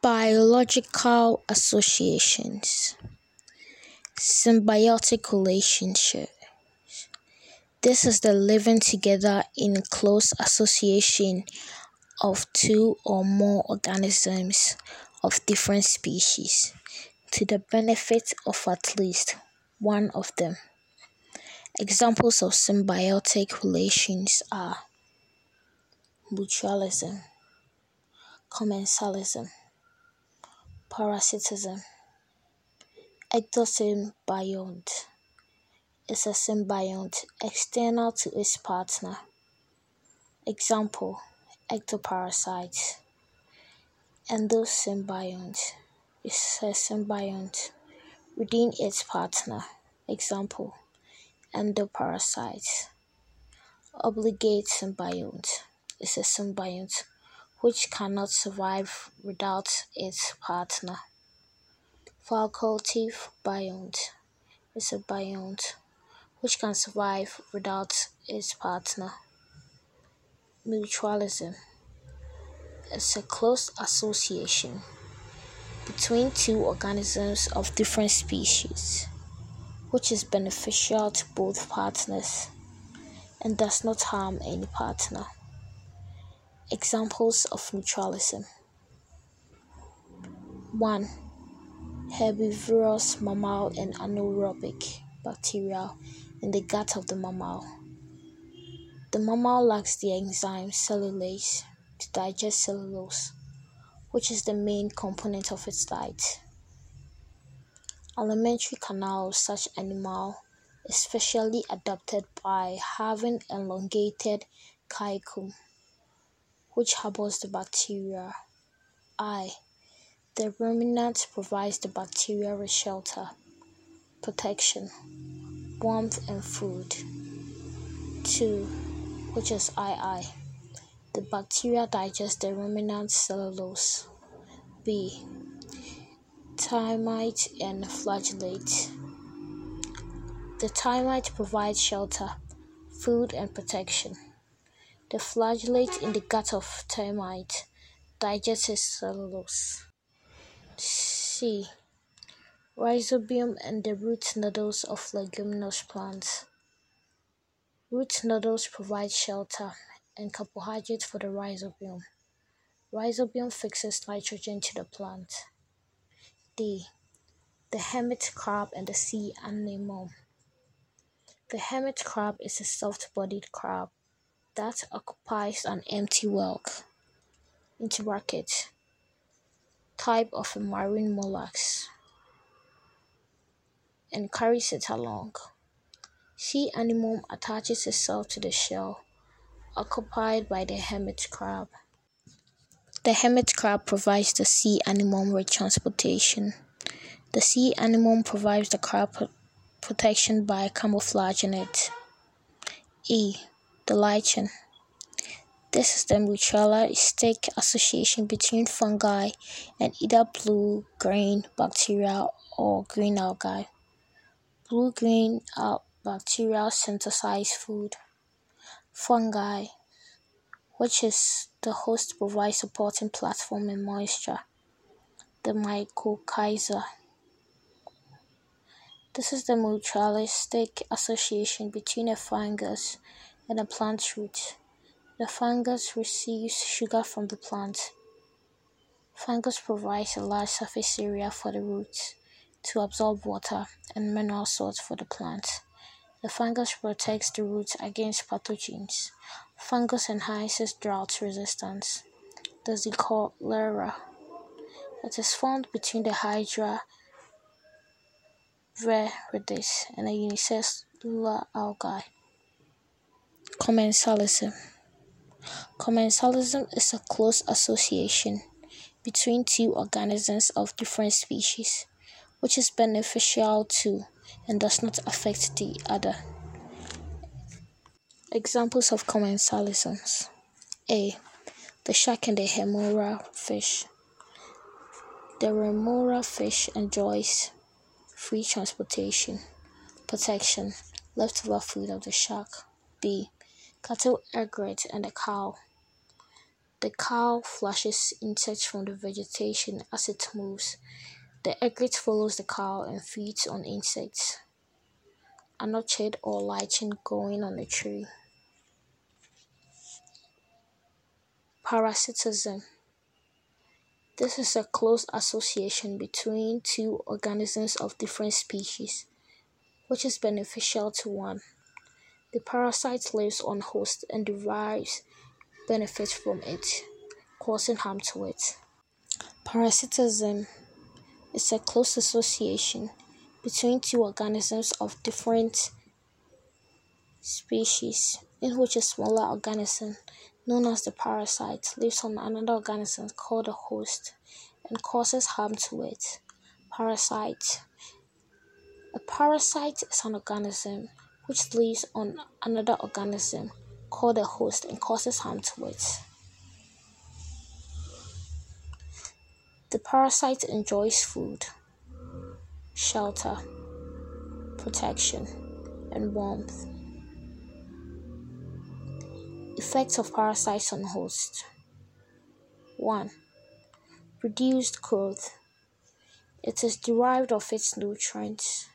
Biological associations. Symbiotic relationship. This is the living together in close association of two or more organisms of different species to the benefit of at least one of them. Examples of symbiotic relations are mutualism, commensalism, parasitism. Ectosymbiont is a symbiont external to its partner. Example, ectoparasites. Endosymbiont is a symbiont within its partner. Example, endoparasites. Obligate symbiont is a symbiont which cannot survive without its partner. Facultative biont is a biont which can survive without its partner. Mutualism is a close association between two organisms of different species, which is beneficial to both partners and does not harm any partner. Examples of mutualism: 1. Herbivorous mammal and anaerobic bacteria in the gut of the mammal. The mammal lacks the enzyme cellulase to digest cellulose, which is the main component of its diet. Alimentary canal of such animal is specially adapted by having elongated caecum, which harbors the bacteria. The ruminant provides the bacteria with shelter, protection, warmth, and food. 2. Which is II. The bacteria digest the ruminant cellulose. B. Termite and flagellate. The termite provides shelter, food, and protection. The flagellate in the gut of termite digests its cellulose. C. Rhizobium and the root nodules of leguminous plants. Root nodules provide shelter and carbohydrate for the rhizobium. Rhizobium fixes nitrogen to the plant. D. The hermit crab and the sea anemone. The hermit crab is a soft-bodied crab that occupies an empty whelk (type of a marine mollusk) and carries it along. Sea anemone attaches itself to the shell occupied by the hermit crab. The hermit crab provides the sea anemone with transportation. The sea anemone provides the crab protection by camouflaging it. E. The lichen. This is the mutualistic association between fungi and either blue-green bacteria or green algae. Blue-green bacteria synthesize food. Fungi, which is the host, provide supporting platform and moisture. The mycorrhiza. This is the mutualistic association between a fungus and a plant root. The fungus receives sugar from the plant. Fungus provides a large surface area for the roots to absorb water and mineral salts for the plant. The fungus protects the roots against pathogens. Fungus enhances drought resistance. The Zicholera. It is found between the Hydra viridis and a unicellular algae. Commensalism. Commensalism is a close association between two organisms of different species, which is beneficial to and does not affect the other. Examples of commensalisms: A. The shark and the remora fish. The remora fish enjoys free transportation, protection, leftover food of the shark. B. Cattle egret and the cow. The cow flushes insects from the vegetation as it moves. The egret follows the cow and feeds on insects. An orchid or lichen growing on a tree. Parasitism. This is a close association between two organisms of different species, which is beneficial to one. The parasite lives on host and derives benefits from it, causing harm to it. Parasitism is a close association between two organisms of different species, in which a smaller organism, known as the parasite, lives on another organism called the host and causes harm to it. Parasite. A parasite is an organism which lives on another organism called a host and causes harm to it. The parasite enjoys food, shelter, protection, and warmth. Effects of parasites on host. 1. Reduced growth. It is derived of its nutrients.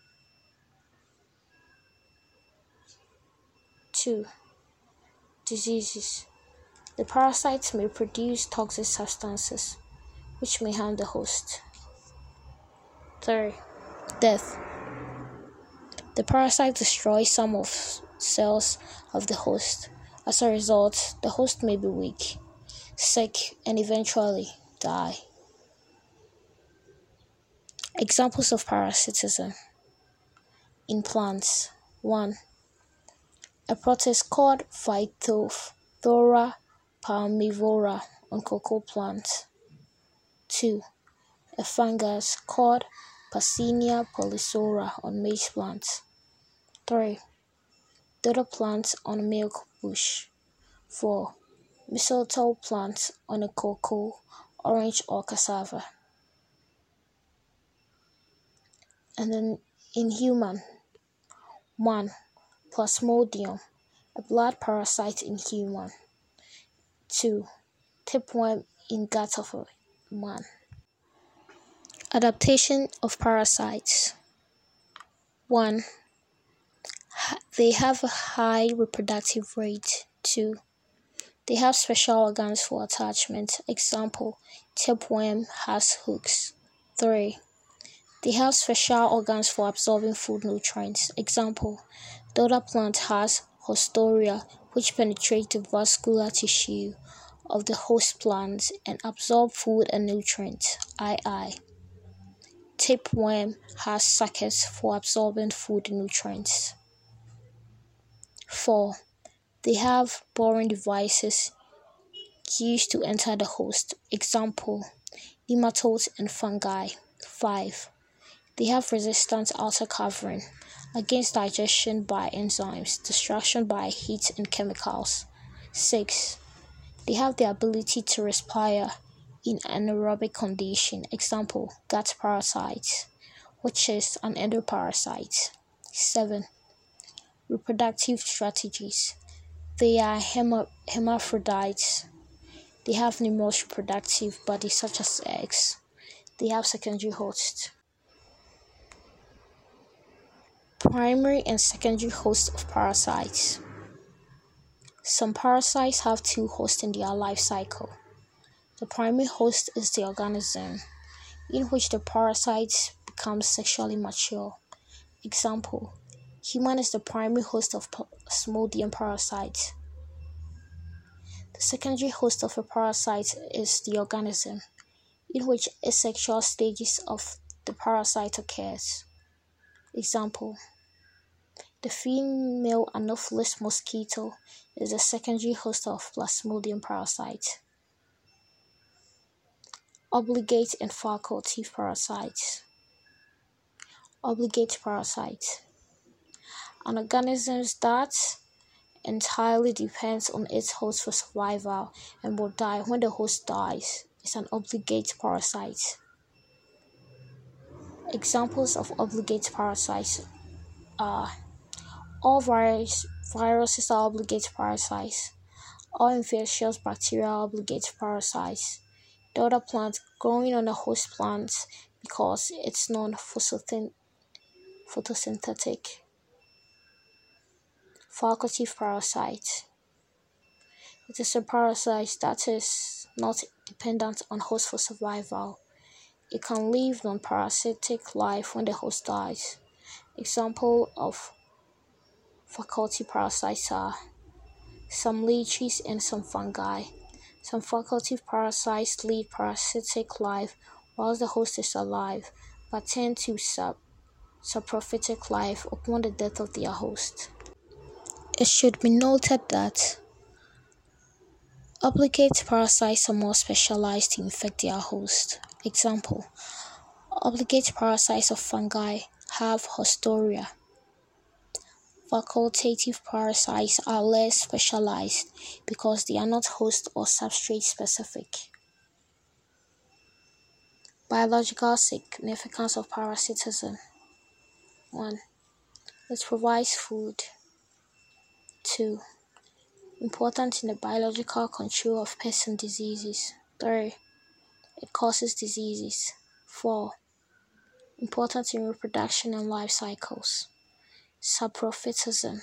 2. Diseases. The parasites may produce toxic substances which may harm the host. 3. Death. The parasite destroys some of cells of the host. As a result, the host may be weak, sick, and eventually die. Examples of parasitism in plants. 1. A protist called Phytophthora palmivora on cocoa plants. 2. A fungus called Pasinia polypsora on maize plants. 3. Dodo plants on milk bush. 4. Mistletoe plants on a cocoa, orange, or cassava. And then in human. 1. Plasmodium, a blood parasite in human. 2. Tapeworm in gut of a man. Adaptation of parasites. 1. They have a high reproductive rate. 2. They have special organs for attachment. Example, tapeworm has hooks. 3. They have special organs for absorbing food nutrients. Example, Dodo plant has haustoria, which penetrate the vascular tissue of the host plant and absorb food and nutrients. II. Tapeworm has suckers for absorbing food and nutrients. 4. They have boring devices used to enter the host. Example, nematodes and fungi. 5. They have resistant outer covering against digestion by enzymes, destruction by heat and chemicals. 6. They have the ability to respire in anaerobic condition. Example, gut parasites, which is an endoparasite. 7. Reproductive strategies. They are hermaphrodites. They have numerous reproductive bodies such as eggs. They have secondary hosts. Primary and secondary hosts of parasites. Some parasites have two hosts in their life cycle. The primary host is the organism in which the parasite becomes sexually mature. Example, human is the primary host of Plasmodium parasite. The secondary host of a parasite is the organism in which asexual stages of the parasite occurs. Example, the female Anopheles mosquito is the secondary host of Plasmodium parasite. Obligate and facultative parasites. Obligate parasite. An organism that entirely depends on its host for survival and will die when the host dies is an obligate parasite. Examples of obligate parasites are all viruses are obligate parasites. All infectious bacteria obligate parasites. The other plant growing on the host plant because it's non-photosynthetic. Facultative parasite. It is a parasite that is not dependent on host for survival. It can live non-parasitic life when the host dies. Example of facultative parasites are some leeches and some fungi. Some facultative parasites lead parasitic life whilst the host is alive, but tend to saprophytic life upon the death of their host. It should be noted that obligate parasites are more specialized to infect their host. Example, obligate parasites of fungi have hostoria. Facultative parasites are less specialized because they are not host or substrate specific. Biological significance of parasitism. 1. It provides food. 2. Important in the biological control of pests and diseases. 3. It causes diseases. 4. Important in reproduction and life cycles. Saprophytism.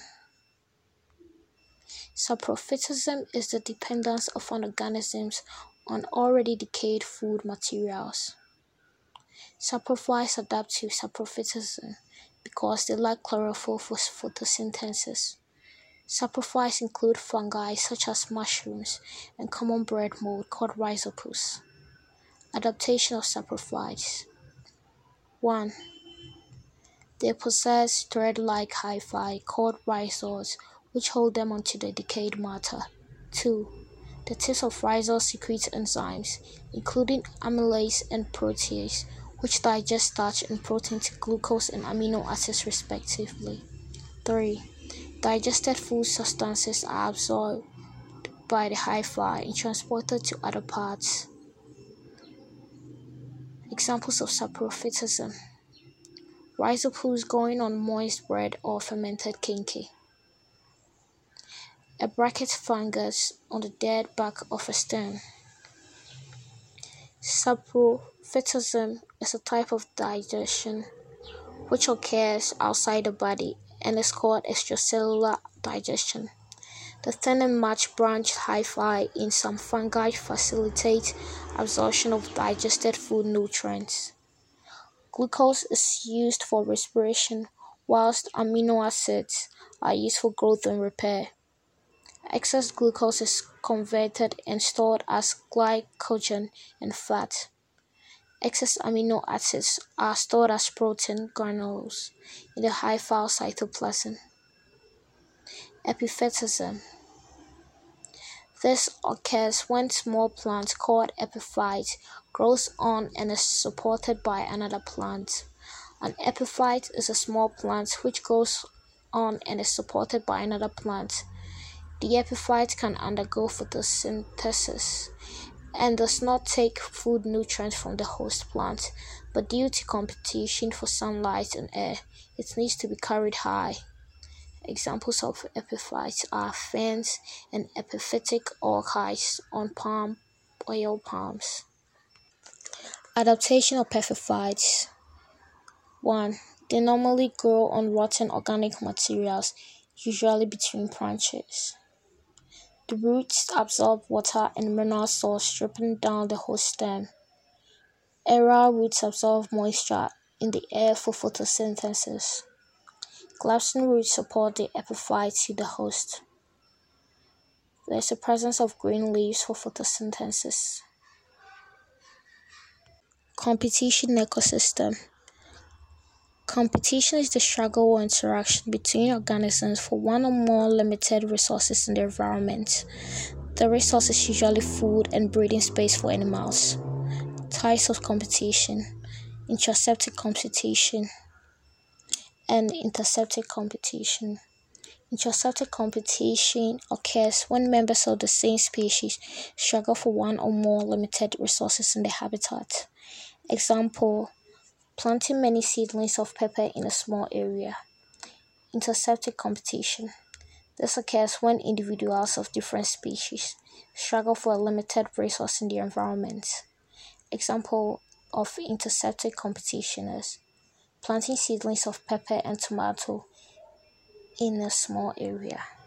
Saprophytism is the dependence of organisms on already decayed food materials. Saprophytes adapt to saprophytism because they lack chlorophyll for photosynthesis. Saprophytes include fungi such as mushrooms and common bread mold called Rhizopus. Adaptation of saprophytes. 1. They possess thread-like hyphae called rhizoids which hold them onto the decayed matter. 2. The tips of rhizoids secrete enzymes, including amylase and protease, which digest starch and protein to glucose and amino acids respectively. 3. Digested food substances are absorbed by the hyphae and transported to other parts. Examples of saprophytism. Rhizopus growing on moist bread or fermented kenkey. A bracket fungus on the dead bark of a stem. Saprophytism is a type of digestion which occurs outside the body and is called extracellular digestion. The thin and much branched hyphae in some fungi facilitate absorption of digested food nutrients. Glucose is used for respiration, whilst amino acids are used for growth and repair. Excess glucose is converted and stored as glycogen and fat. Excess amino acids are stored as protein granules in the hyphal cytoplasm. Epiphytism. This occurs when small plant called epiphyte grows on and is supported by another plant. An epiphyte is a small plant which grows on and is supported by another plant. The epiphyte can undergo photosynthesis and does not take food nutrients from the host plant, but due to competition for sunlight and air, it needs to be carried high. Examples of epiphytes are ferns and epiphytic orchids on oil palms. Adaptation of epiphytes. 1. They normally grow on rotten organic materials, usually between branches. The roots absorb water and mineral salts dripping down the host stem. Aerial roots absorb moisture in the air for photosynthesis. Collapsing roots support the epiphyte to the host. There is a presence of green leaves for photosynthesis. Competition ecosystem. Competition is the struggle or interaction between organisms for one or more limited resources in the environment. The resource is usually food and breeding space for animals. Types of competition: intraseptic competition and interseptic competition. Intraseptic competition occurs when members of the same species struggle for one or more limited resources in the habitat. Example, planting many seedlings of pepper in a small area. Interseptic competition. This occurs when individuals of different species struggle for a limited resource in the environment. Example of interseptic competition is planting seedlings of pepper and tomato in a small area.